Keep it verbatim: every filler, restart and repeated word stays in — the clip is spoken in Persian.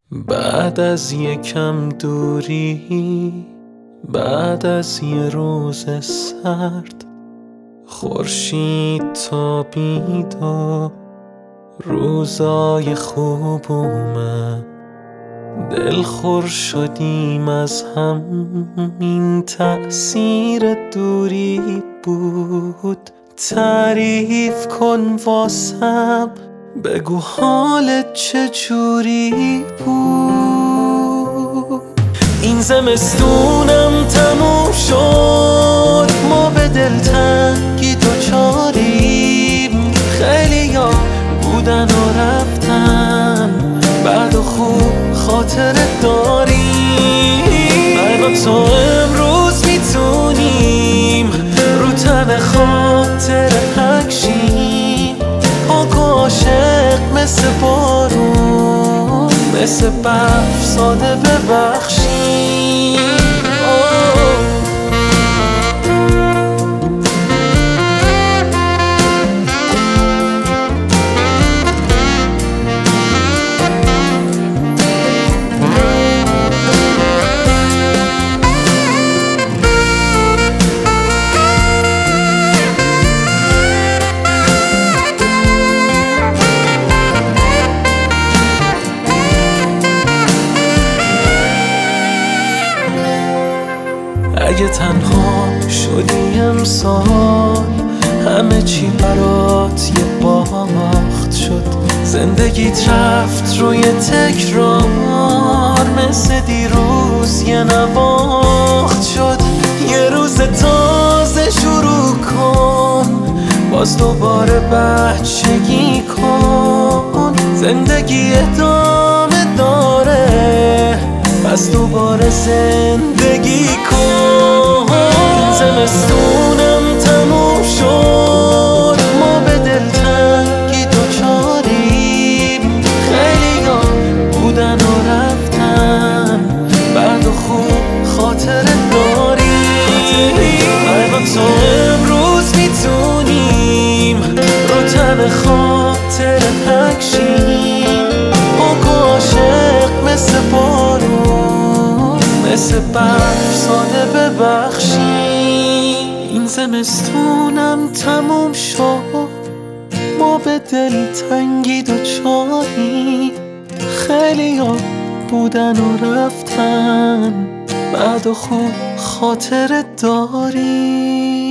بعد از یکم دوری، بعد از یه روز سرد، خورشید تابید و روزای خوب اومد. دلخور شدیم از هم، این تأثیر دوری بود. تعریف کن واسم، بگو حالت چجوری بود. این زمستونم تموم شد، ما به دلتنگی دوچاریم. خیلی ها بودن و رفتن، بعد و خوب خاطرت داریم. من و تو امروز میتونیم رو تن خاطر پکشیم. پاک و عاشق مثل بارون، مثل برف ساده ببخشیم. اگه تنها شدی امسال، همه چی برات یه باخت شد. زندگیت رفت روی تکرار، مثل دیروز یه نواخت شد. یه روز تازه شروع کن، باز دوباره بچگی کن. زندگی ادامه داره، پس دوباره زندگی کن. این زمستونم تموم شد، ما به دلتنگی دوچاریم. خیلی ها بودن و رفتن، بعد و خوب خاطرت داریم. من و تو امروز میتونیم رو تن خاطر پکشیم. پاک و عاشق مثل بارون، مثل برف ساده ببخشیم. این زمستونم تموم شد، ما به دلتنگی دوچاریم. خیلی ها بودن و رفتن، بعد و خوب خاطرت داریم.